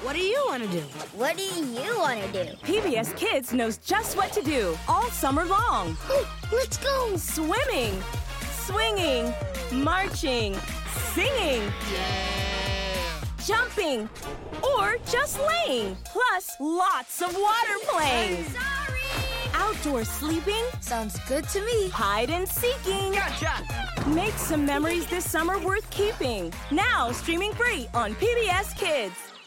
What do you want to do? What do you want to do? PBS Kids knows just what to do all summer long. Let's go! Swimming, swinging, marching, singing, jumping, or just laying. Plus, lots of water playing. Sorry! Outdoor sleeping. Sounds good to me. Hide and seeking. Gotcha! Make some memories this summer worth keeping. Now streaming free on PBS Kids.